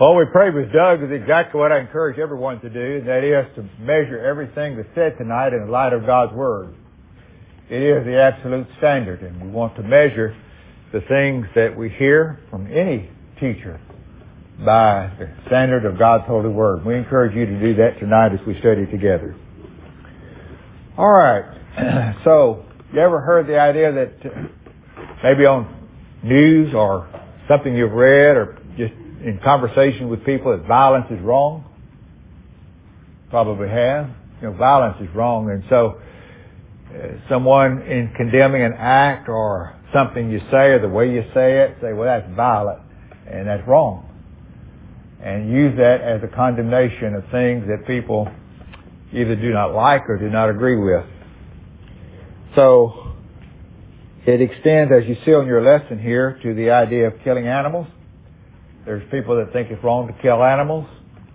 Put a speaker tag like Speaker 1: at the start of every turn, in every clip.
Speaker 1: What we prayed with Doug is exactly what I encourage everyone to do, and that is to measure everything that's said tonight in the light of God's Word. It is the absolute standard, and we want to measure the things that we hear from any teacher by the standard of God's holy Word. We encourage you to do that tonight as we study together. All right. So, you ever heard the idea that maybe on news or something you've read or just in conversation with people that violence is wrong? Probably have. Violence is wrong, and so someone in condemning an act or something you say or the way you say, well, that's violent and that's wrong. And use that as a condemnation of things that people either do not like or do not agree with. So, it extends, as you see on your lesson here, to the idea of killing animals. There's people that think it's wrong to kill animals.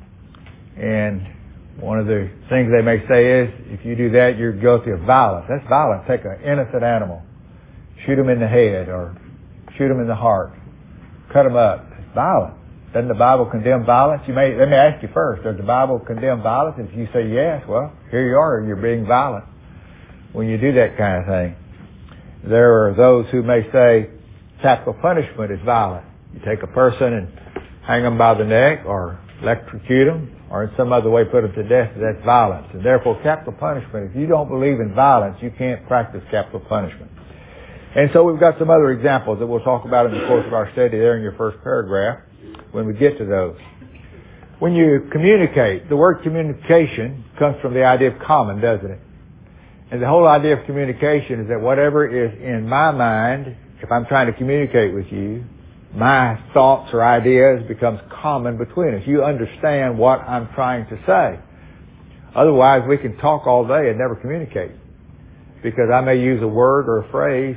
Speaker 1: And one of the things they may say is, if you do that, you're guilty of violence. That's violence. Take an innocent animal, shoot him in the head or shoot him in the heart, cut him up. It's violent. Doesn't the Bible condemn violence? Let me ask you first, does the Bible condemn violence? If you say yes, well, here you are, you're being violent when you do that kind of thing. There are those who may say capital punishment is violent. You take a person and hang them by the neck or electrocute them or in some other way put them to death, that's violence. And therefore capital punishment, if you don't believe in violence, you can't practice capital punishment. And so we've got some other examples that we'll talk about in the course of our study there in your first paragraph when we get to those. When you communicate, the word communication comes from the idea of common, doesn't it? And the whole idea of communication is that whatever is in my mind, if I'm trying to communicate with you, my thoughts or ideas becomes common between us. You understand what I'm trying to say. Otherwise, we can talk all day and never communicate. Because I may use a word or a phrase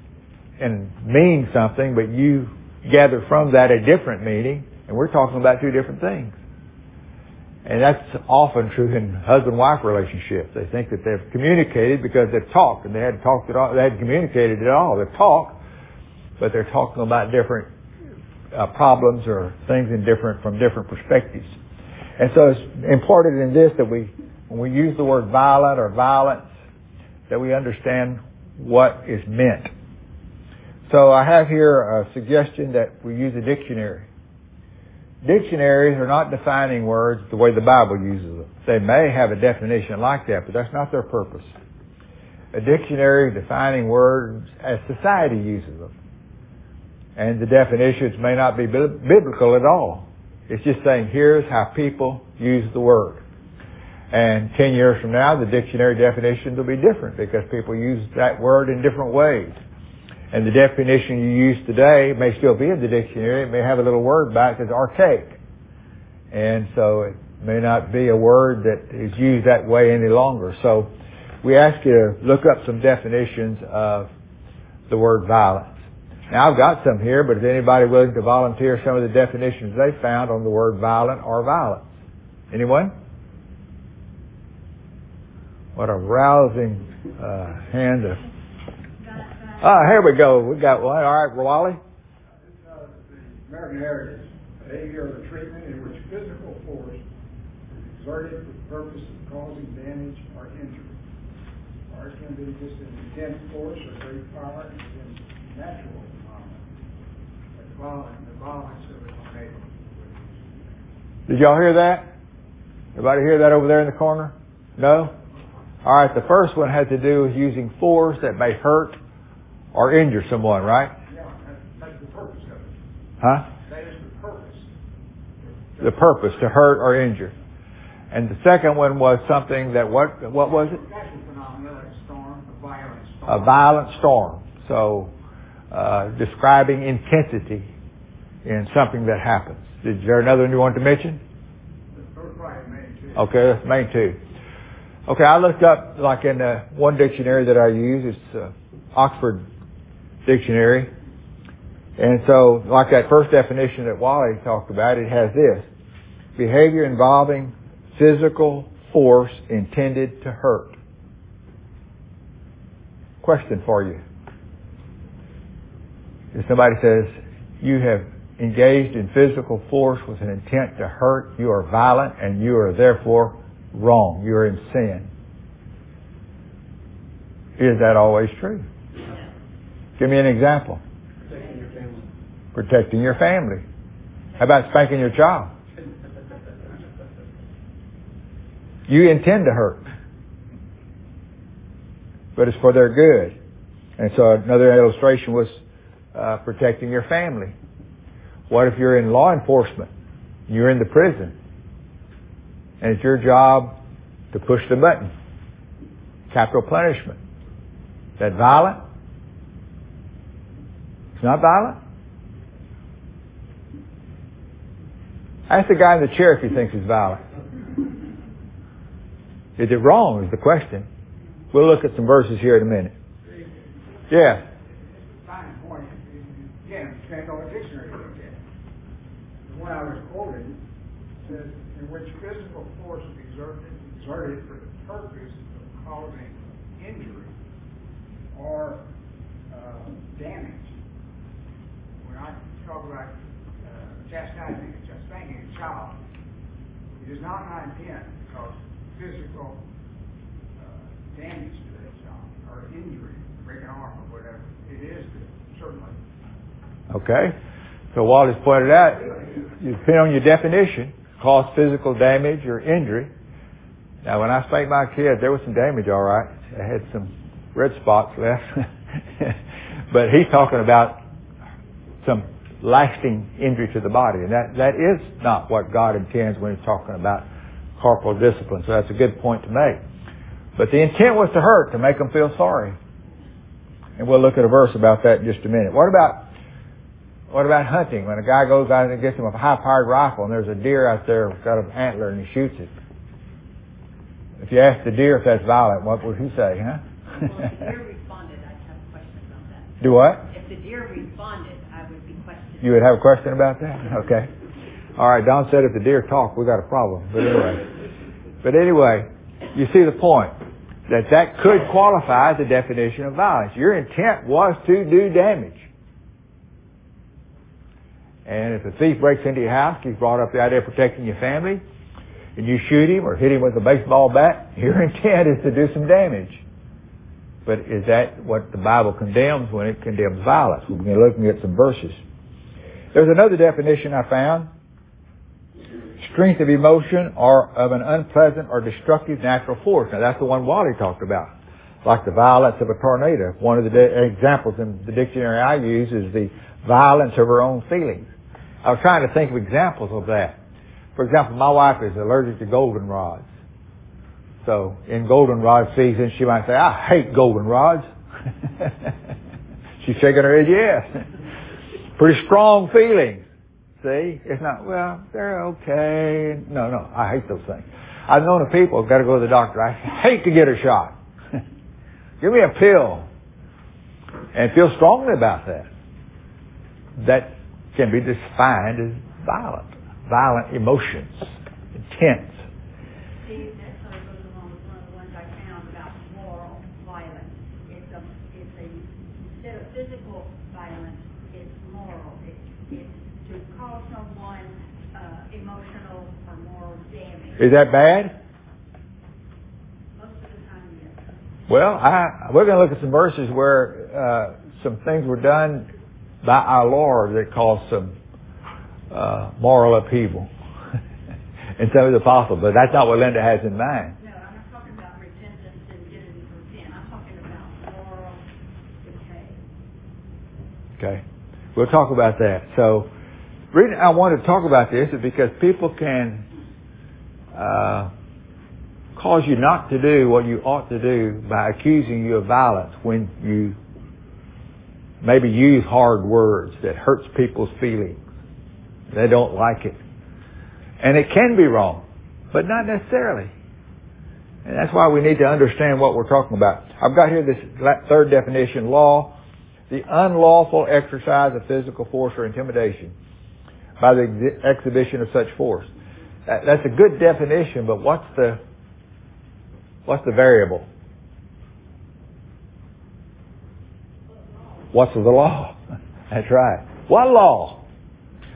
Speaker 1: and mean something, but you gather from that a different meaning, and we're talking about two different things. And that's often true in husband-wife relationships. They think that they've communicated because they've talked, and they hadn't talked at all. They hadn't communicated at all. They've talked, but they're talking about different problems or things from different perspectives. And so it's important in this that when we use the word violent or violence, that we understand what is meant. So I have here a suggestion that we use a dictionary. Dictionaries are not defining words the way the Bible uses them. They may have a definition like that, but that's not their purpose. A dictionary defining words as society uses them. And the definitions may not be biblical at all. It's just saying, here's how people use the word. And 10 years from now, the dictionary definitions will be different because people use that word in different ways. And the definition you use today may still be in the dictionary. It may have a little word by it that's archaic. And so it may not be a word that is used that way any longer. So we ask you to look up some definitions of the word violence. Now I've got some here, but is anybody willing to volunteer some of the definitions they found on the word violent or violence? Anyone? What a rousing hand of... here we go. We got one. All right, Wally.
Speaker 2: The American Heritage, behavior or treatment in which physical force is exerted for the purpose of causing damage or injury. Or it can be just an intense force or great power against natural violence. The violence of a tornado.
Speaker 1: Did y'all hear that? Everybody hear that over there in the corner? No? All right, the first one had to do with using force that may hurt or injure someone, right?
Speaker 2: Yeah, that's the purpose of it.
Speaker 1: Huh?
Speaker 2: That is the purpose.
Speaker 1: The purpose, to hurt or injure. And the second one was something that, what was it?
Speaker 2: Natural phenomena like a storm, a violent storm.
Speaker 1: A violent storm. So, describing intensity in something that happens. Is there another one you want to mention? Okay, that's main two. Okay, I looked up, like in one dictionary that I use, it's Oxford Dictionary. And so, like that first definition that Wally talked about, it has this: behavior involving physical force intended to hurt. Question for you. If somebody says, you have engaged in physical force with an intent to hurt, you are violent and you are therefore wrong. You are in sin. Is that always true? Give me an example.
Speaker 3: Protecting your family.
Speaker 1: Protecting your family. How about spanking your child? You intend to hurt, but it's for their good. And so another illustration was protecting your family. What if you're in law enforcement? You're in the prison, and it's your job to push the button. Capital punishment. Is that violent? It's not violent? Ask the guy in the chair if he thinks it's violent. Is it wrong is the question. We'll look at some verses here in a minute. Yeah.
Speaker 2: Fine point. Again, depends on the dictionary you look at. The one I was quoting says, in which physical force is exerted for the purpose of causing injury or damage. When I talk about chastising and spanking a child, it is not my intent to cause physical damage to that child or injury, break an arm or whatever. It is certainly.
Speaker 1: Okay. So Walter's pointed out, you depend on your definition, cause physical damage or injury. Now, when I spanked my kids, there was some damage, all right. I had some red spots left. But he's talking about some lasting injury to the body. And that is not what God intends when he's talking about corporal discipline. So that's a good point to make. But the intent was to hurt, to make them feel sorry. And we'll look at a verse about that in just a minute. What about hunting? When a guy goes out and gets him a high-powered rifle and there's a deer out there with got an antler and he shoots it. If you ask the deer if that's violent, what would he say, huh?
Speaker 4: Well, if the deer responded, I'd have a question about that.
Speaker 1: Do what?
Speaker 4: If the deer responded, I would be questioning.
Speaker 1: You would have a question about that? Okay. All right, Don said if the deer talk, we got a problem. But anyway, you see the point. That could qualify as a definition of violence. Your intent was to do damage. And if a thief breaks into your house, he's brought up the idea of protecting your family, and you shoot him or hit him with a baseball bat, your intent is to do some damage. But is that what the Bible condemns when it condemns violence? We're going to be looking at some verses. There's another definition I found. Strength of emotion or of an unpleasant or destructive natural force. Now that's the one Wally talked about. Like the violence of a tornado. One of the examples in the dictionary I use is the violence of her own feelings. I was trying to think of examples of that. For example, my wife is allergic to goldenrods. So in goldenrod season, she might say, I hate goldenrods. She's shaking her head, yes. Pretty strong feelings. See? It's not, well, they're okay. No, I hate those things. I've known of people who've got to go to the doctor. I hate to get a shot. Give me a pill. And feel strongly about that. That can be defined as violent emotions, intense.
Speaker 4: See, that sort of goes along with one of the ones I found about moral violence. Instead of physical violence, it's moral. It's to cause someone emotional or moral damage.
Speaker 1: Is that bad?
Speaker 4: Most of the time, yes.
Speaker 1: Well, we're going to look at some verses where some things were done by our Lord that caused some moral upheaval in some of the apostles, but that's not what Linda has in mind.
Speaker 4: No, I'm not talking about repentance and getting from sin. I'm talking about moral decay.
Speaker 1: Okay. We'll talk about that. So, the reason I wanted to talk about this is because people can cause you not to do what you ought to do by accusing you of violence when you maybe use hard words that hurts people's feelings. They don't like it. And it can be wrong, but not necessarily. And that's why we need to understand what we're talking about. I've got here this third definition, law, the unlawful exercise of physical force or intimidation by the exhibition of such force. That's a good definition, but what's the variable? What's the law? That's right. What law?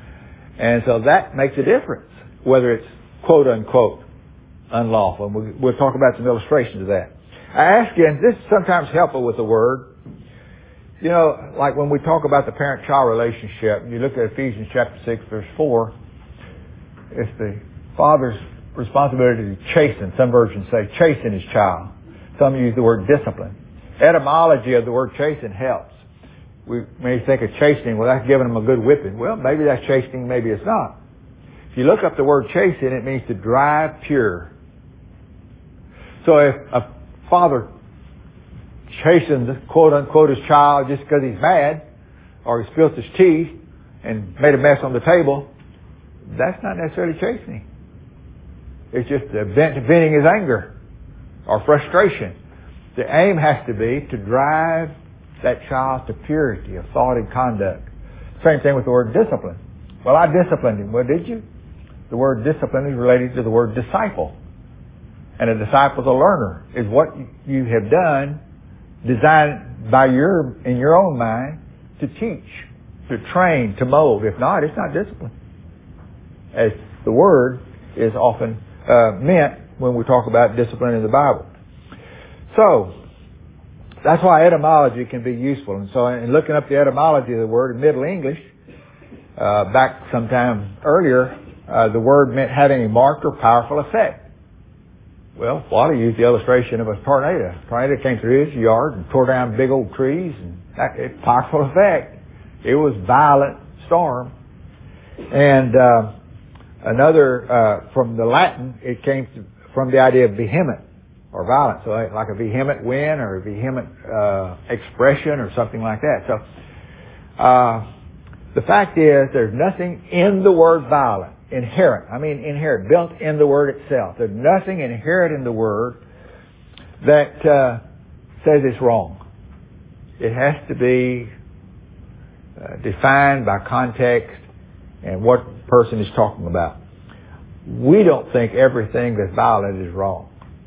Speaker 1: And so that makes a difference, whether it's quote unquote unlawful. And we'll talk about some illustrations of that. I ask you, and this is sometimes helpful with the word, you know, like when we talk about the parent-child relationship, you look at Ephesians chapter 6, verse 4, it's the father's responsibility to chasten. Some versions say chasten his child. Some use the word discipline. Etymology of the word chasten helps. We may think of chastening, well, that's giving them a good whipping. Well, maybe that's chastening, maybe it's not. If you look up the word chasten, it means to drive pure. So if a father chastens, quote unquote, his child just because he's mad, or he spilled his tea and made a mess on the table, that's not necessarily chastening. It's just venting his anger or frustration. The aim has to be to drive that child to purity of thought and conduct. Same thing with the word discipline. Well, I disciplined him. Well, did you? The word discipline is related to the word disciple. And a disciple is a learner, is what you have done, designed by in your own mind, to teach, to train, to mold. If not, it's not discipline, as the word is often meant when we talk about discipline in the Bible. So, that's why etymology can be useful. And so in looking up the etymology of the word in Middle English, back sometime earlier, the word meant having a marked or powerful effect. Well, Wally used the illustration of a tornado. A tornado came through his yard and tore down big old trees, and that had powerful effect. It was violent storm. And another, from the Latin, it came from the idea of vehement or violent. So like a vehement wind or a vehement expression or something like that. So the fact is there's nothing in the word violent, inherent, built in the word itself. There's nothing inherent in the word that says it's wrong. It has to be defined by context and what the person is talking about. We don't think everything that's violent is wrong.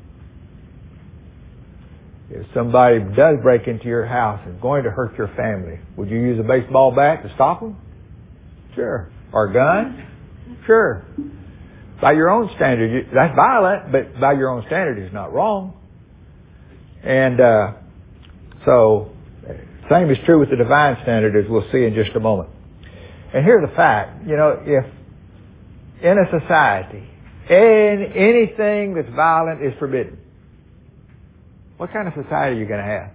Speaker 1: If somebody does break into your house and is going to hurt your family, would you use a baseball bat to stop them? Sure. Or a gun? Sure. By your own standard, that's violent, but by your own standard, it's not wrong. And so, same is true with the divine standard, as we'll see in just a moment. And here's the fact, if in a society, anything that's violent is forbidden, what kind of society are you going to have?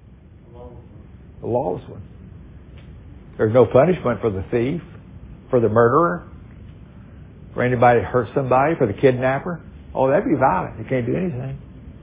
Speaker 1: A lawless one. There's no punishment for the thief, for the murderer, for anybody that hurts somebody, for the kidnapper. Oh, that'd be violent. You can't do anything.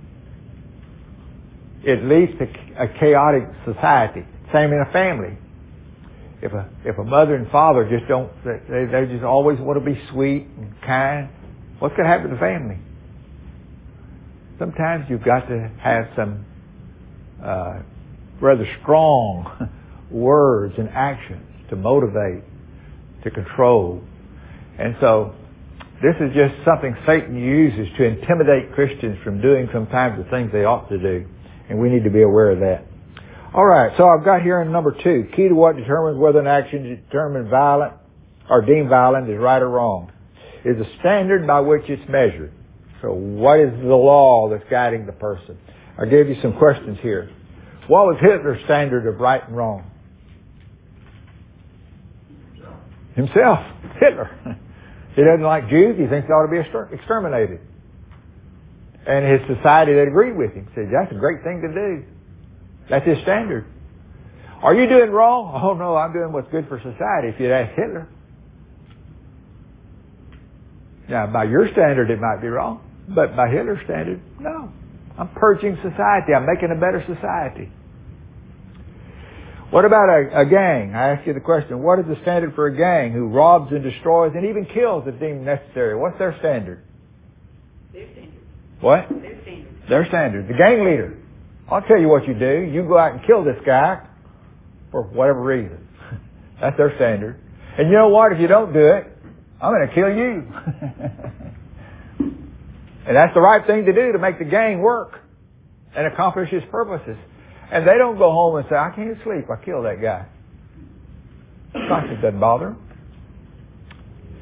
Speaker 1: It leads to a chaotic society. Same in a family. If a mother and father just don't, they just always want to be sweet and kind, what's going to happen to the family? Sometimes you've got to have some rather strong words and actions to motivate, to control. And so this is just something Satan uses to intimidate Christians from doing sometimes the things they ought to do. And we need to be aware of that. All right, so I've got here in number 2, key to what determines whether an action is determined violent or deemed violent is right or wrong is the standard by which it's measured. So what is the law that's guiding the person? I gave you some questions here. What was Hitler's standard of right and wrong? Himself. Hitler. He doesn't like Jews. He thinks they ought to be exterminated. And his society that agreed with him said, that's a great thing to do. That's his standard. Are you doing wrong? Oh no, I'm doing what's good for society, if you'd ask Hitler. Now, by your standard, it might be wrong. But by Hitler's standard, no. I'm purging society. I'm making a better society. What about a gang? I asked you the question, what is the standard for a gang who robs and destroys and even kills if deemed necessary? What's their standard?
Speaker 4: Their standard.
Speaker 1: What?
Speaker 4: Their standard.
Speaker 1: Their standard. The gang leader. I'll tell you what you do. You go out and kill this guy for whatever reason. That's their standard. And you know what? If you don't do it, I'm going to kill you. And that's the right thing to do to make the gang work and accomplish its purposes. And they don't go home and say, I can't sleep. I killed that guy. Conscience doesn't bother them.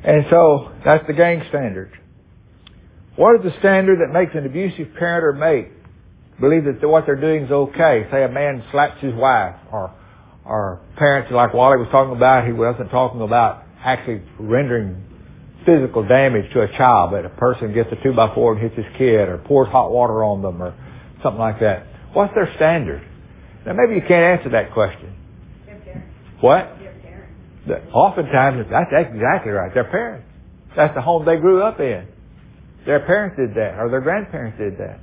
Speaker 1: And so that's the gang standard. What is the standard that makes an abusive parent or mate believe that what they're doing is okay? Say a man slaps his wife, or parents like Wally was talking about, he wasn't talking about actually rendering physical damage to a child, but a person gets a 2x4 and hits his kid, or pours hot water on them, or something like that. What's their standard? Now maybe you can't answer that question.
Speaker 4: Their parents.
Speaker 1: What?
Speaker 4: Their parents.
Speaker 1: Oftentimes, that's exactly right. Their parents. That's the home they grew up in. Their parents did that, or their grandparents did that.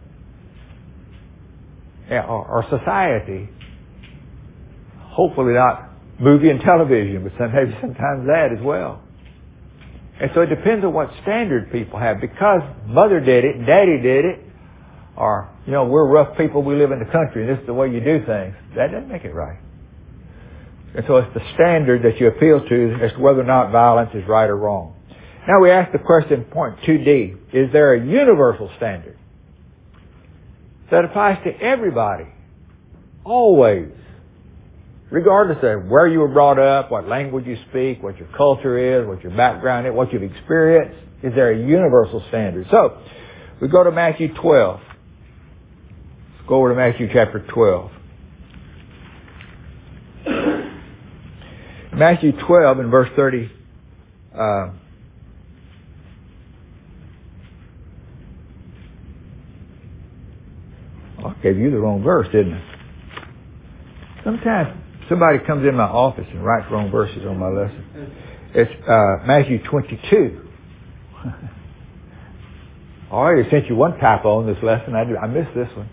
Speaker 1: Yeah, or society. Hopefully not movie and television, but maybe sometimes that as well. And so it depends on what standard people have. Because mother did it, and daddy did it, or, we're rough people, we live in the country, and this is the way you do things. That doesn't make it right. And so it's the standard that you appeal to as to whether or not violence is right or wrong. Now we ask the question, point 2D, is there a universal standard that applies to everybody, always, regardless of where you were brought up, what language you speak, what your culture is, what your background is, what you've experienced? Is there a universal standard? So, we go to Matthew 12. Let's go over to Matthew chapter 12. Matthew 12 and verse 30. I gave you the wrong verse, didn't I? Sometimes somebody comes in my office and writes wrong verses on my lesson. It's Matthew 22. I already sent you one typo on this lesson. I missed this one.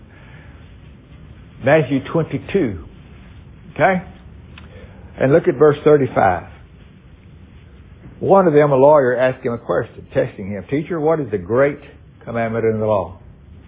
Speaker 1: Matthew 22. Okay? And look at verse 35. One of them, a lawyer, asked him a question, testing him. Teacher, what is the great commandment in the law?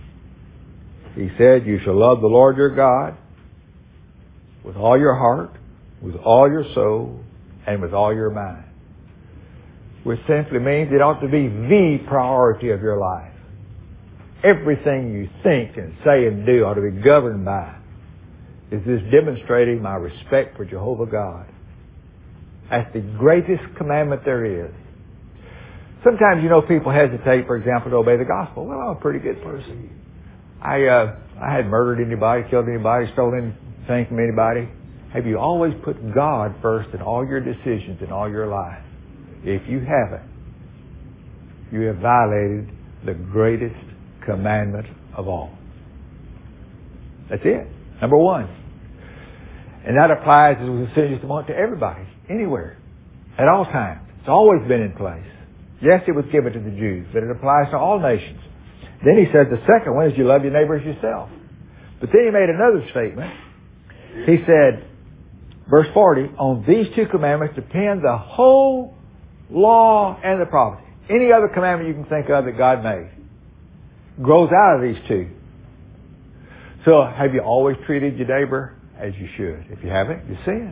Speaker 1: He said, you shall love the Lord your God with all your heart, with all your soul, and with all your mind. Which simply means it ought to be the priority of your life. Everything you think and say and do ought to be governed by, is this demonstrating my respect for Jehovah God. That's the greatest commandment there is. Sometimes, people hesitate, for example, to obey the gospel. Well, I'm a pretty good person. I hadn't murdered anybody, killed anybody, stolen anything from anybody. Have you always put God first in all your decisions in all your life? If you haven't, you have violated the greatest commandment of all. That's it. Number one. And that applies as a decision to everybody, anywhere, at all times. It's always been in place. Yes, it was given to the Jews, but it applies to all nations. Then he said the second one is you love your neighbor as yourself. But then he made another statement. He said, verse 40, on these two commandments depend the whole law and the prophets. Any other commandment you can think of that God made grows out of these two. So have you always treated your neighbor as you should? If you haven't, you sinned.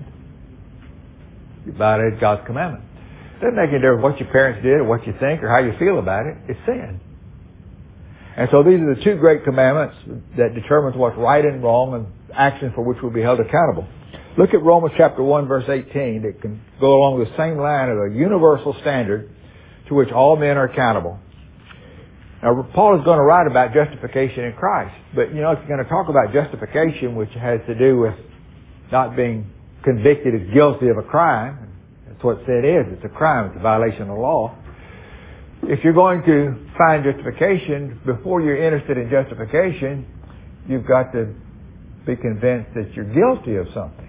Speaker 1: You violated God's commandment. It doesn't make any difference what your parents did or what you think or how you feel about it. It's sin. And so these are the two great commandments that determines what's right and wrong and actions for which we'll be held accountable. Look at Romans chapter 1 verse 18. It can go along the same line of a universal standard to which all men are accountable. Now, Paul is going to write about justification in Christ. But, if you're going to talk about justification, which has to do with not being convicted as guilty of a crime, that's what sin is. It's a crime. It's a violation of law. If you're going to find justification, before you're interested in justification, you've got to be convinced that you're guilty of something.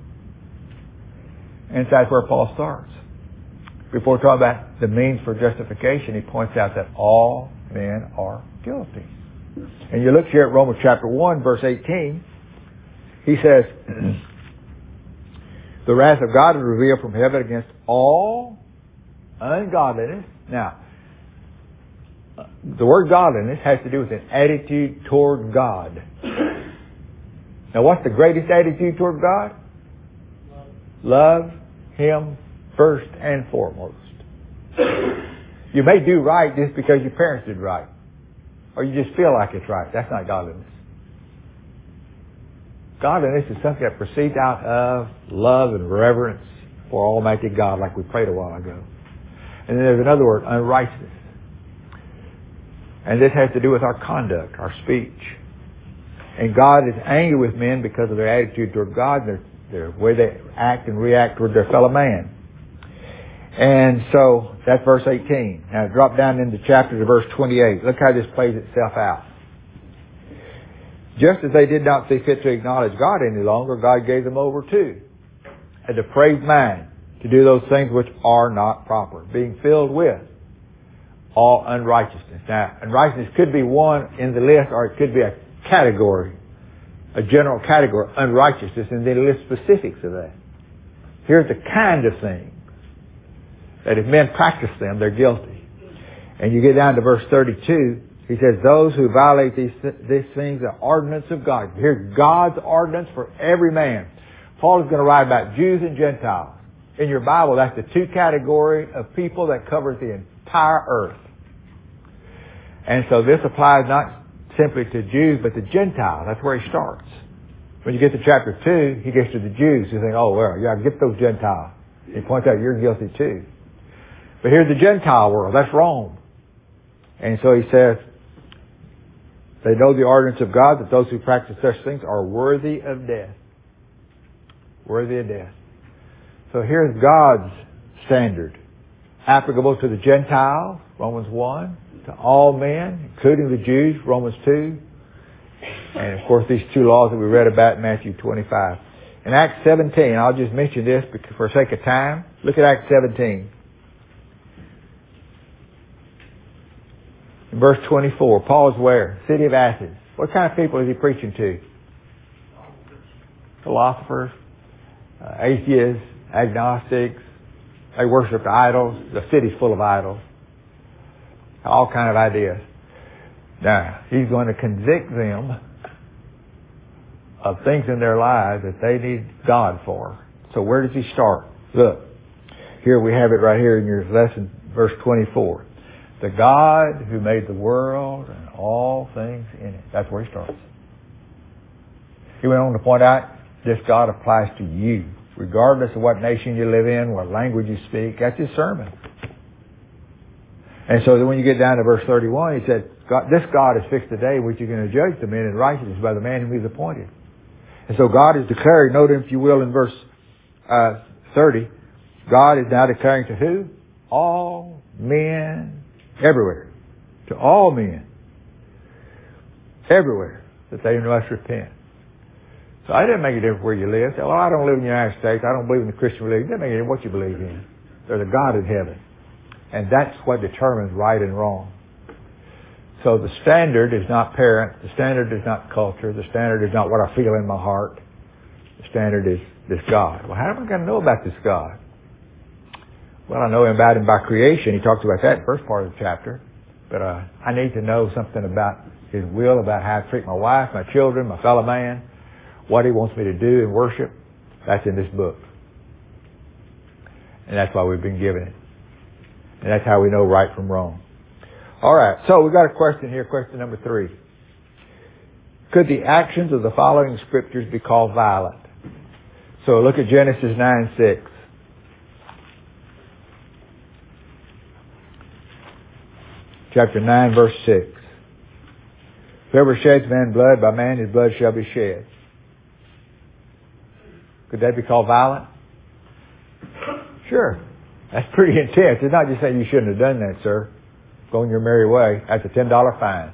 Speaker 1: And that's where Paul starts. Before talking about the means for justification, he points out that all men are guilty. And you look here at Romans chapter 1, verse 18. He says, the wrath of God is revealed from heaven against all ungodliness. Now, the word godliness has to do with an attitude toward God. Now, what's the greatest attitude toward God? Love Him first and foremost. You may do right just because your parents did right. Or you just feel like it's right. That's not godliness. Godliness is something that proceeds out of love and reverence for Almighty God, like we prayed a while ago. And then there's another word, unrighteousness. And this has to do with our conduct, our speech. And God is angry with men because of their attitude toward God and their way they act and react toward their fellow man. And so that's verse 18. Now drop down into chapter to verse 28. Look how this plays itself out. Just as they did not see fit to acknowledge God any longer, God gave them over to a depraved mind to do those things which are not proper, being filled with all unrighteousness. Now, unrighteousness could be one in the list, or it could be a category, a general category, unrighteousness, and then list specifics of that. Here's the kind of things that if men practice them, they're guilty. And you get down to verse 32, he says, those who violate these things are ordinance of God. Here's God's ordinance for every man. Paul is going to write about Jews and Gentiles. In your Bible, that's the two categories of people that covers the entire earth. And so this applies not simply to Jews, but to Gentiles. That's where he starts. When you get to chapter 2, he gets to the Jews. You think, oh, well, yeah, get those Gentiles. He points out you're guilty too. But here's the Gentile world. That's Rome. And so he says, they know the ordinance of God, that those who practice such things are worthy of death. Worthy of death. So here's God's standard. Applicable to the Gentiles, Romans 1. To all men, including the Jews, Romans 2. And of course these two laws that we read about in Matthew 25. In Acts 17, I'll just mention this because for sake of time. Look at Acts 17. In verse 24, Paul is where? City of Athens. What kind of people is he preaching to? Philosophers, atheists, agnostics. They worship idols. The city's full of idols. All kind of ideas. Now, he's going to convict them of things in their lives that they need God for. So where does he start? Look, here we have it right here in your lesson, verse 24. The God who made the world and all things in it. That's where he starts. He went on to point out this God applies to you, regardless of what nation you live in, what language you speak. That's his sermon. And so then when you get down to verse 31, he said, this God is fixed today, which you're going to judge the men in righteousness by the man whom he's appointed. And so God is declaring, note if you will in verse 30, God is now declaring to who? All men everywhere. To all men. Everywhere. That they must repent. So it doesn't make a difference where you live. Say, well, I don't live in the United States. I don't believe in the Christian religion. It doesn't make a difference what you believe in. There's a God in heaven. And that's what determines right and wrong. So the standard is not parent. The standard is not culture. The standard is not what I feel in my heart. The standard is this God. Well, how am I going to know about this God? Well, I know about him by creation. He talks about that in the first part of the chapter. But I need to know something about his will, about how I treat my wife, my children, my fellow man, what he wants me to do in worship. That's in this book. And that's why we've been given it. And that's how we know right from wrong. All right, so we've got a question here, question number 3. Could the actions of the following scriptures be called violent? So look at Genesis 9:6. Chapter 9, verse 6. Whoever sheds man's blood, by man his blood shall be shed. Could that be called violent? Sure. That's pretty intense. It's not just saying you shouldn't have done that, sir. Go on your merry way. That's a $10 fine.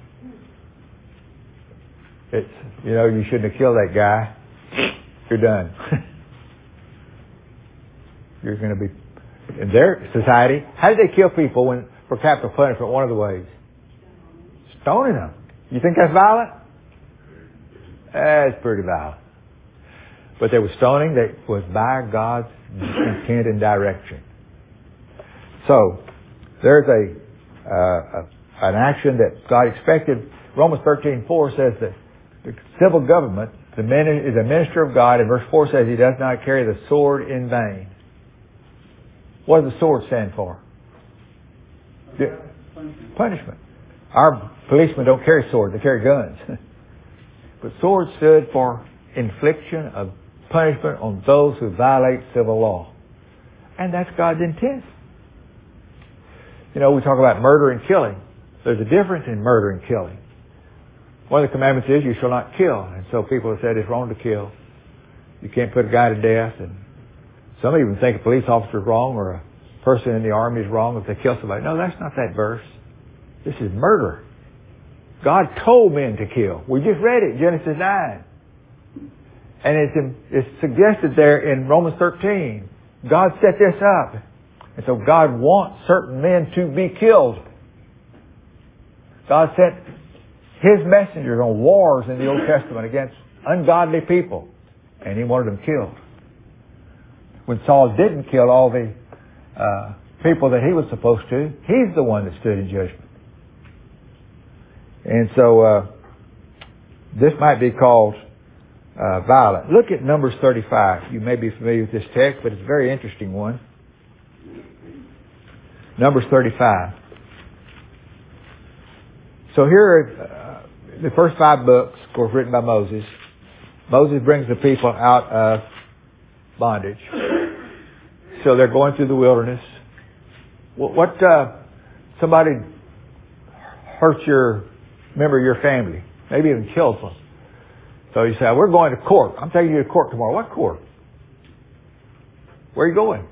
Speaker 1: It's, you shouldn't have killed that guy. You're done. You're going to be, in their society, how did they kill people for capital punishment? One of the ways. Stoning them. You think that's violent? That's pretty violent. But there was stoning that was by God's intent and direction. So, there's an action that God expected. Romans 13:4 says that the civil government is a minister of God, and verse 4 says he does not carry the sword in vain. What does the sword stand for? Punishment. Our policemen don't carry swords, they carry guns. But sword stood for infliction of punishment on those who violate civil law. And that's God's intent. we talk about murder and killing. There's a difference in murder and killing. One of the commandments is you shall not kill. And so people have said it's wrong to kill. You can't put a guy to death. And some even think a police officer is wrong or a person in the army is wrong if they kill somebody. No, that's not that verse. This is murder. God told men to kill. We just read it, Genesis 9. And it's suggested there in Romans 13. God set this up. And so God wants certain men to be killed. God sent His messengers on wars in the Old Testament against ungodly people. And He wanted them killed. When Saul didn't kill all the people that he was supposed to, he's the one that stood in judgment. And so this might be called violent. Look at Numbers 35. You may be familiar with this text, but it's a very interesting one. Numbers 35. So here are the first 5 books, of course, written by Moses. Moses brings the people out of bondage. So they're going through the wilderness. What somebody hurts your member of your family, maybe even kills them. So you say, we're going to court. I'm taking you to court tomorrow. What court? Where are you going?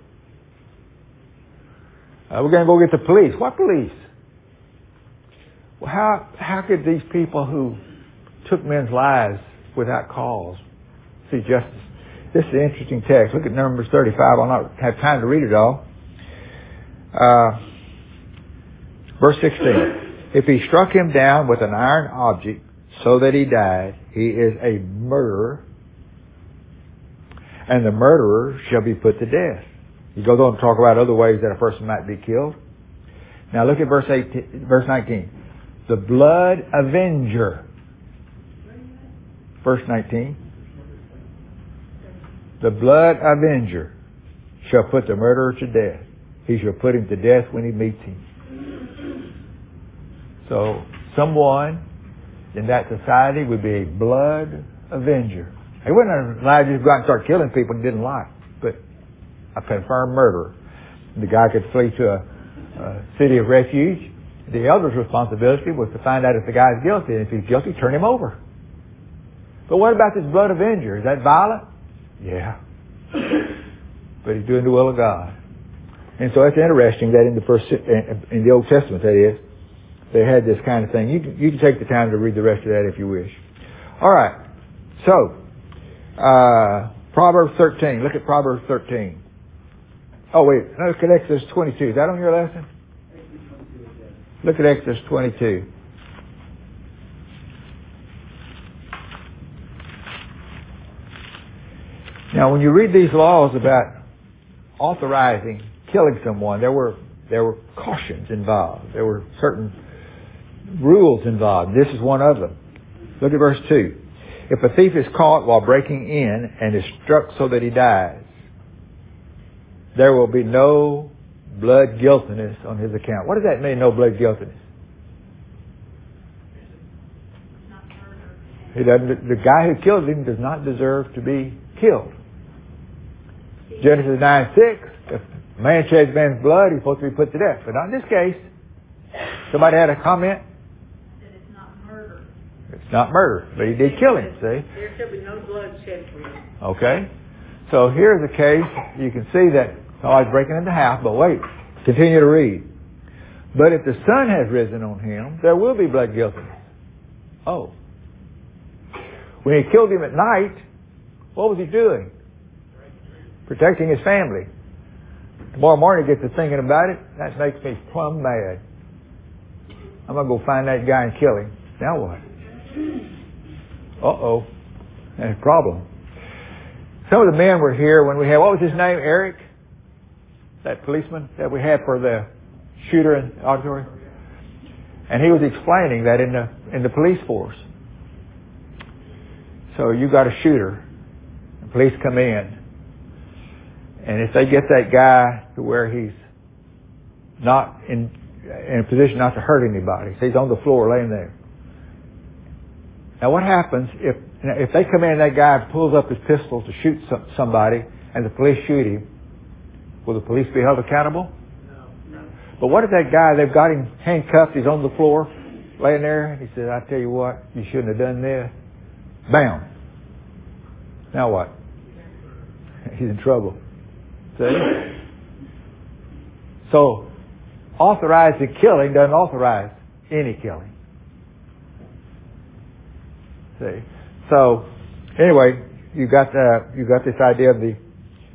Speaker 1: We're going to go get the police. What police? Well, how could these people who took men's lives without cause see justice? This is an interesting text. Look at Numbers 35. I'll not have time to read it all. Verse 16. If he struck him down with an iron object so that he died, he is a murderer, and the murderer shall be put to death. He goes on to talk about other ways that a person might be killed. Now look at verse 19. The blood avenger. Verse 19. The blood avenger shall put the murderer to death. He shall put him to death when he meets him. So someone in that society would be a blood avenger. He wouldn't allow you to go out and start killing people he didn't like, but a confirmed murderer. The guy could flee to a city of refuge. The elder's responsibility was to find out if the guy's guilty, and if he's guilty, turn him over. But what about this blood avenger? Is that violent? Yeah. But he's doing the will of God. And so it's interesting that in the Old Testament, that is, they had this kind of thing. You can take the time to read the rest of that if you wish. All right. So, Proverbs 13. Look at Proverbs 13. Oh, wait. Look at Exodus 22. Is that on your lesson? Look at Exodus 22. Now, when you read these laws about authorizing killing someone, there were cautions involved. There were certain rules involved. This is one of them. Look at verse 2. If a thief is caught while breaking in and is struck so that he dies, there will be no blood guiltiness on his account. What does that mean, no blood guiltiness? The guy who killed him does not deserve to be killed. Genesis 9:6, if a man sheds man's blood, he's supposed to be put to death. But not in this case. Somebody had a comment?
Speaker 4: That it's not murder.
Speaker 1: It's not murder, but he did kill him, see?
Speaker 3: There shall be no blood shed for him.
Speaker 1: Okay. So here's a case. You can see that he's breaking into half, but wait. Continue to read. But if the sun has risen on him, there will be blood guiltiness. Oh. When he killed him at night, what was he doing? Protecting his family. Tomorrow morning he gets to thinking about it. That makes me plumb mad. I'm going to go find that guy and kill him. Now what? Uh-oh. That's a problem. Some of the men were here when we had, what was his name, Eric? That policeman that we had for the shooter in the auditorium? And he was explaining that in the police force. So you got a shooter. The police come in. And if they get that guy to where he's not in a position not to hurt anybody, so he's on the floor laying there. Now what happens if they come in and that guy pulls up his pistol to shoot somebody and the police shoot him? Will the police be held accountable?
Speaker 3: No.
Speaker 1: But what if that guy, they've got him handcuffed, he's on the floor, laying there, and he says, I tell you what, you shouldn't have done this. Bam. Now what? He's in trouble. See? So, authorizing killing doesn't authorize any killing. See? So, anyway, you got this idea of the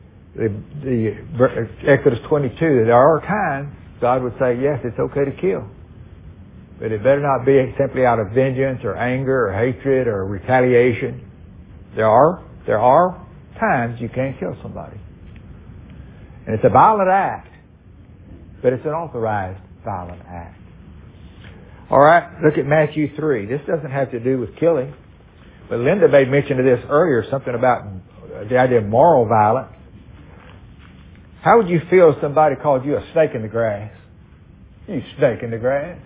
Speaker 1: Exodus 22, that there are times God would say, yes, it's okay to kill. But it better not be simply out of vengeance or anger or hatred or retaliation. There are times you can't kill somebody. And it's a violent act, but it's an authorized violent act. All right, look at Matthew 3. This doesn't have to do with killing. But Linda made mention of this earlier, something about the idea of moral violence. How would you feel if somebody called you a snake in the grass? You snake in the grass.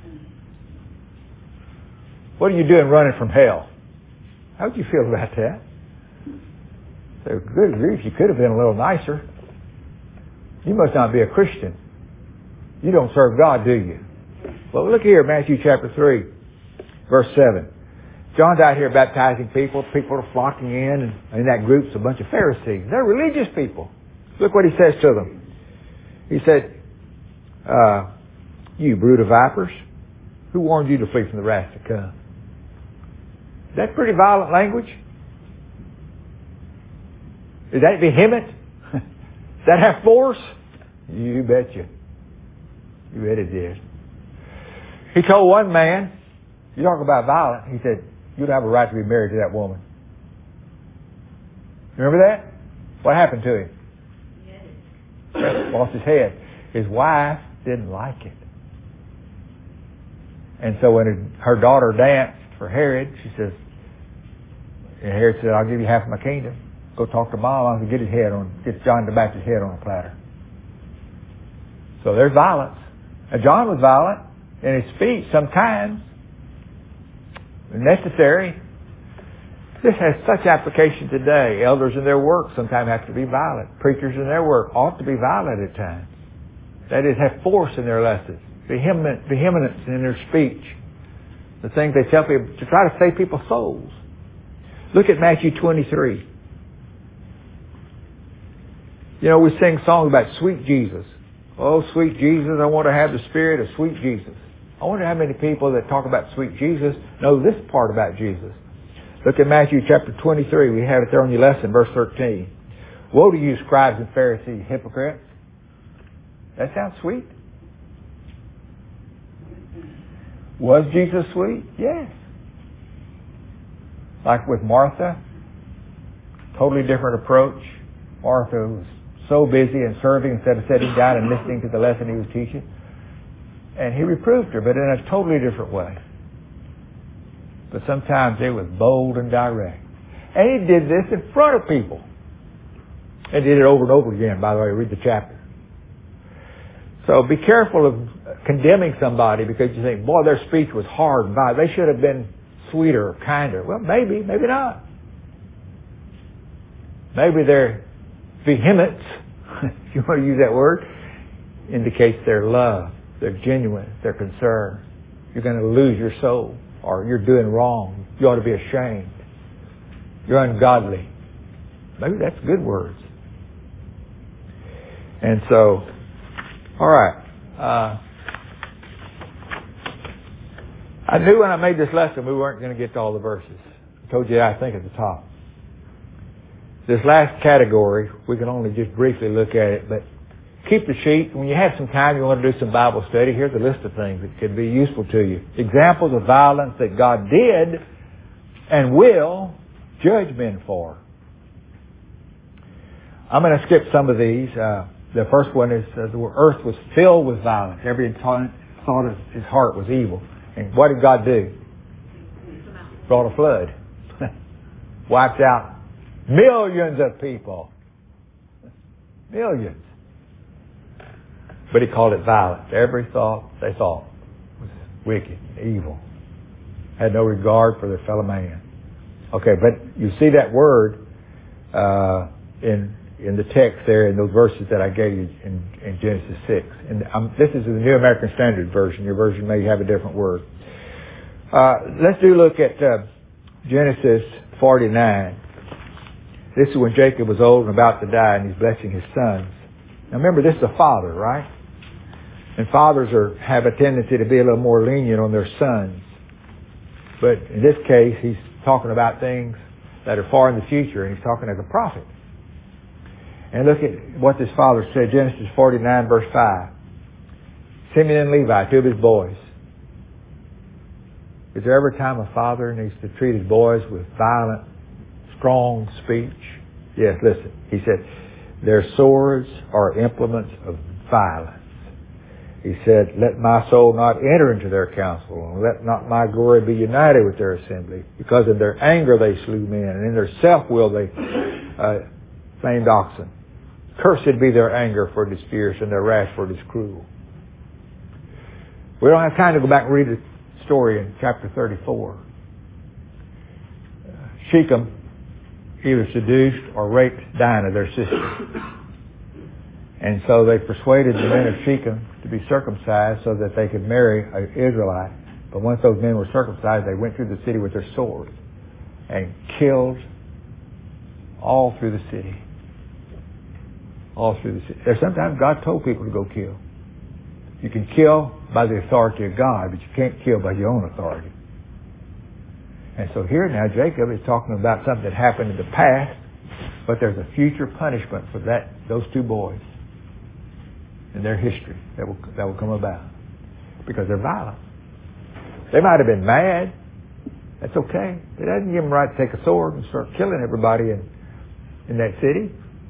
Speaker 1: What are you doing running from hell? How would you feel about that? So, good grief, you could have been a little nicer. You must not be a Christian. You don't serve God, do you? Well, look here, Matthew chapter 3, verse 7. John's out here baptizing people. People are flocking in, and in that group's a bunch of Pharisees. They're religious people. Look what he says to them. He said, you brood of vipers, who warned you to flee from the wrath to come? Is that pretty violent language? Is that vehement? Does that have force? You betcha. You bet it did. He told one man, you talk about violent, he said, you don't have a right to be married to that woman. Remember that? What happened to him? Lost his head. His wife didn't like it. And so when her daughter danced for Herod, she says, and Herod said, I'll give you half of my kingdom. Go talk to Mom. I'll get John the Baptist's head on a platter. So there's violence. And John was violent in his speech sometimes. Necessary. This has such application today. Elders in their work sometimes have to be violent. Preachers in their work ought to be violent at times. That is, have force in their lessons. Vehemence in their speech. The things they tell people to try to save people's souls. Look at Matthew 23. You know, we sing songs about sweet Jesus. Oh, sweet Jesus, I want to have the spirit of sweet Jesus. I wonder how many people that talk about sweet Jesus know this part about Jesus. Look at Matthew chapter 23. We have it there on your lesson, verse 13. Woe to you, scribes and Pharisees, hypocrites. That sounds sweet. Was Jesus sweet? Yes. Like with Martha, totally different approach. Martha was so busy and serving instead of sitting down and listening to the lesson he was teaching. And he reproved her, but in a totally different way. But sometimes it was bold and direct. And he did this in front of people. And did it over and over again, by the way. Read the chapter. So be careful of condemning somebody because you think, boy, their speech was hard and violent. They should have been sweeter or kinder. Well, maybe, maybe not. Maybe their vehemence, if you want to use that word, indicates their love, their genuine, their concern. You're going to lose your soul, or you're doing wrong. You ought to be ashamed. You're ungodly. Maybe that's good words. And so, all right. I knew when I made this lesson we weren't going to get to all the verses. I told you that, I think, at the top. This last category, we can only just briefly look at it, but keep the sheet. When you have some time, you want to do some Bible study, here's a list of things that could be useful to you. Examples of violence that God did and will judge men for. I'm going to skip some of these. The first one is the earth was filled with violence. Every thought of his heart was evil. And what did God do? Brought a flood. Wiped out millions of people. Millions. But he called it violence. Every thought they thought was wicked, evil. Had no regard for their fellow man. Okay, but you see that word in in the text there in those verses that I gave you in Genesis 6. And this is the New American Standard Version. Your version may have a different word. Let's look at Genesis 49. This is when Jacob was old and about to die, and he's blessing his sons. Now remember, this is a father, right? And fathers have a tendency to be a little more lenient on their sons. But in this case, he's talking about things that are far in the future, and he's talking as a prophet. And look at what this father said, Genesis 49, verse 5. Simeon and Levi, two of his boys. Is there ever a time a father needs to treat his boys with violent, strong speech? Yes, listen. He said, their swords are implements of violence. He said, let my soul not enter into their counsel, and let not my glory be united with their assembly. Because in their anger they slew men, and in their self-will they famed oxen. Cursed be their anger, for it is fierce, and their wrath, for it is cruel. We don't have time to go back and read the story in chapter 34. Shechem either seduced or raped Dinah, their sister. And so they persuaded the men of Shechem to be circumcised so that they could marry an Israelite. But once those men were circumcised, they went through the city with their swords and killed all through the city. All through the city. There's sometimes God told people to go kill. You can kill by the authority of God, but you can't kill by your own authority. And so here now Jacob is talking about something that happened in the past, but there's a future punishment for those two boys in their history that will come about because they're violent. They might have been mad. That's okay. It doesn't give them the right to take a sword and start killing everybody in that city.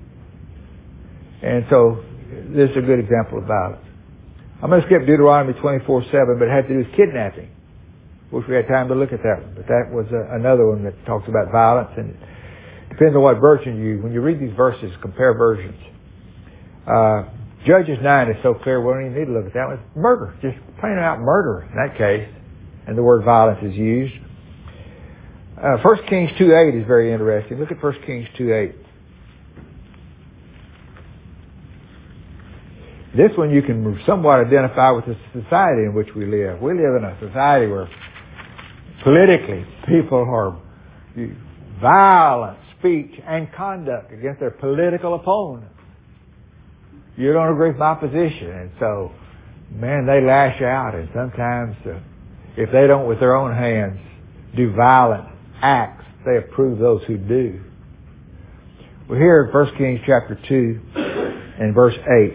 Speaker 1: And so this is a good example of violence. I'm going to skip Deuteronomy 24:7, but it had to do with kidnapping. Wish we had time to look at that one. But that was another one that talks about violence, and it depends on what version you use. When you read these verses, compare versions. Judges 9 is so clear, we don't even need to look at that one. It's murder. Just plain out murder in that case. And the word violence is used. 1 Kings 2:8 is very interesting. Look at 1 Kings 2:8. This one you can somewhat identify with the society in which we live. We live in a society where politically people are violent speech and conduct against their political opponents. You don't agree with my position, and so, man, they lash out, and sometimes if they don't with their own hands do violent acts, they approve those who do. We're here in 1 Kings chapter 2 and verse 8.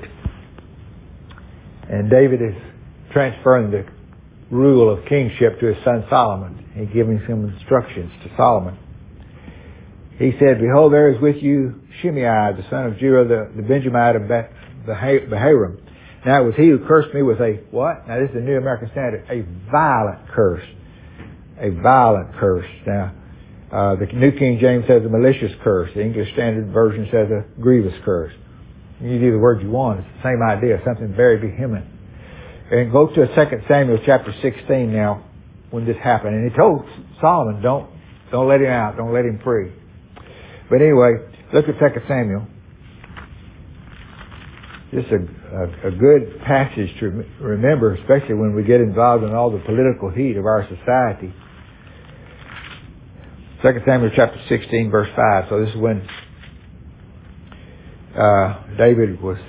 Speaker 1: And David is transferring the rule of kingship to his son Solomon. He's giving some instructions to Solomon. He said, behold, there is with you Shimei, the son of Gera, the Benjamite of Baharim. Now it was he who cursed me with a what? Now this is the New American Standard. A violent curse. A violent curse. Now, the New King James says a malicious curse. The English Standard Version says a grievous curse. You use either word you want. It's the same idea. Something very vehement. And go to 2 Samuel chapter 16 now when this happened. And he told Solomon, don't let him out. Don't let him free. But anyway, look at 2 Samuel. Just a good passage to remember, especially when we get involved in all the political heat of our society. 2 Samuel chapter 16 verse 5. So this is when David was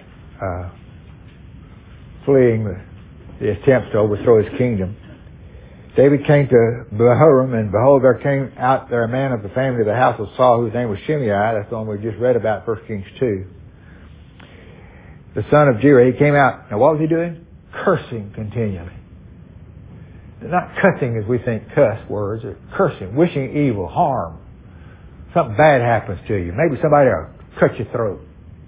Speaker 1: fleeing the attempts to overthrow his kingdom. David came to Bahurim, and behold, there came out there a man of the family of the house of Saul, whose name was Shimei. That's the one we just read about, 1 Kings 2. The son of Gera. He came out. Now what was he doing? Cursing continually. Not cussing as we think cuss words, or cursing, wishing evil, harm. Something bad happens to you. Maybe somebody will cut your throat.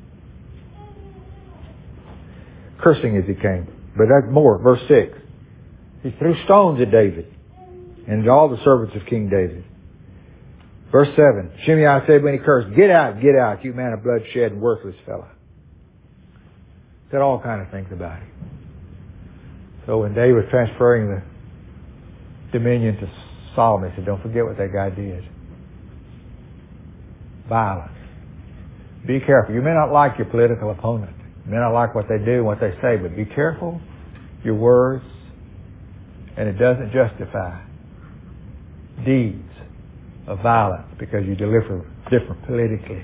Speaker 1: Cursing as he came. But that's more. Verse 6. He threw stones at David and at all the servants of King David. Verse 7. Shimei said when he cursed, get out, you man of bloodshed and worthless fellow. Said all kind of things about him. So when David was transferring the dominion to Solomon, he said, don't forget what that guy did. Violence. Be careful. You may not like your political opponent. You may not like what they do and what they say, but be careful your words, and it doesn't justify deeds of violence because you deliver different politically.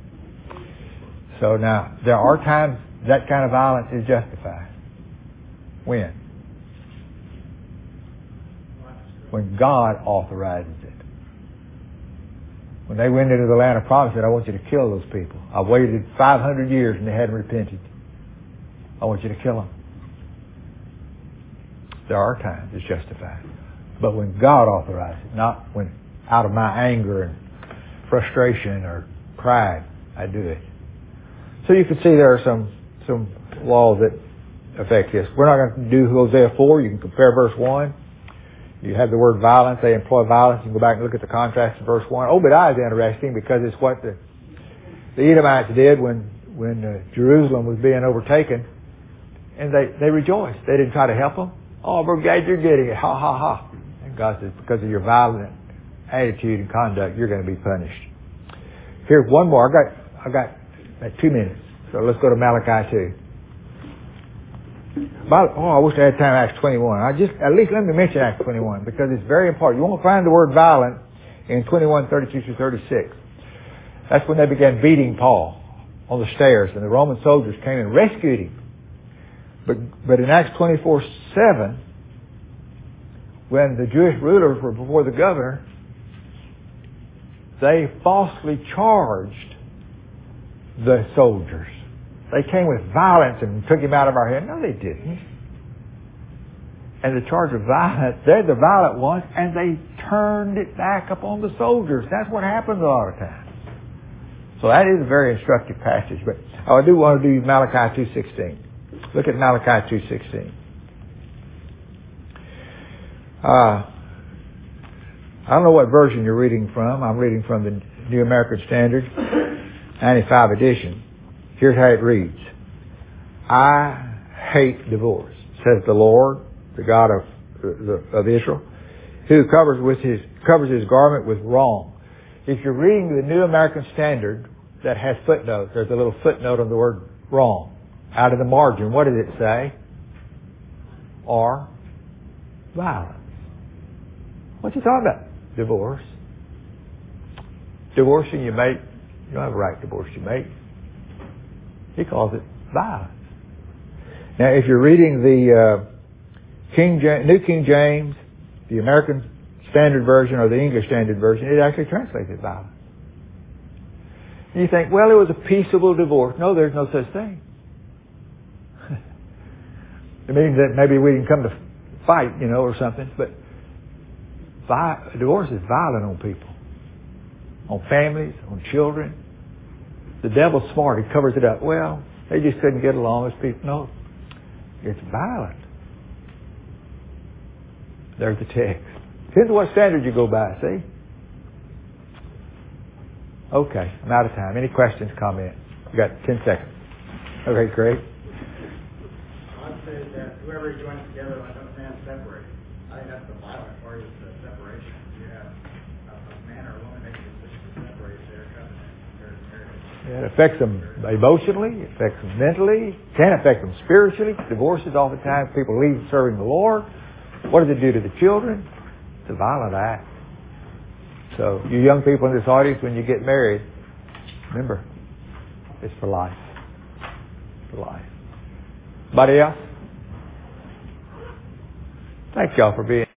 Speaker 1: So now, there are times that kind of violence is justified. When? When God authorizes it. When they went into the land of promise, he said, I want you to kill those people. I waited 500 years and they hadn't repented. I want you to kill them. There are times it's justified. But when God authorizes it, not when out of my anger and frustration or pride, I do it. So you can see there are some laws that affect this. We're not going to do Hosea 4. You can compare verse 1. You have the word violence. They employ violence. You can go back and look at the contrast in verse 1. Obadiah is interesting because it's what the Edomites did when Jerusalem was being overtaken. And they rejoiced. They didn't try to help them. Oh, we're glad you're getting it. Ha, ha, ha. And God says, because of your violent attitude and conduct, you're going to be punished. Here's one more. I got 2 minutes. So let's go to Malachi 2. I wish I had time to Acts 21. At least let me mention Acts 21 because it's very important. You won't find the word violent in 21:32 through 36. That's when they began beating Paul on the stairs, and the Roman soldiers came and rescued him. But in Acts 24:7, when the Jewish rulers were before the governor, they falsely charged the soldiers. They came with violence and took him out of our hand. No, they didn't. And the charge of violence, they're the violent ones, and they turned it back upon the soldiers. That's what happens a lot of times. So that is a very instructive passage. But I do want to do Malachi 2:16. Look at Malachi 2:16. I don't know what version you're reading from. I'm reading from the New American Standard, 95 edition. Here's how it reads. I hate divorce, says the Lord, the God of Israel, who covers his garment with wrong. If you're reading the New American Standard that has footnotes, there's a little footnote on the word wrong. Out of the margin, what does it say? Or violence. What's he talking about? Divorce. Divorcing your mate. You don't have a right to divorce your mate. He calls it violence. Now, if you're reading the New King James, the American Standard Version, or the English Standard Version, it actually translates it violence. And you think, well, it was a peaceable divorce. No, there's no such thing. It means that maybe we didn't come to fight, or something. But divorce is violent on people, on families, on children. The devil's smart. He covers it up. Well, they just couldn't get along as people. No, it's violent. There's the text. Depends on what standard you go by, see? Okay, I'm out of time. Any questions, comments? We've got 10 seconds. Okay, great.
Speaker 5: God says that whoever joins together like a man separated. I think that's the violent part, is the separation. You have a man or a woman making a decision to separate their covenant, their marriage.
Speaker 1: It affects them emotionally, it affects them mentally, can affect them spiritually. Divorces, oftentimes people leave serving the Lord. What does it do to the children? It's a violent act. So, you young people in this audience, when you get married, remember, it's for life. For life. Anybody else? Thank y'all for being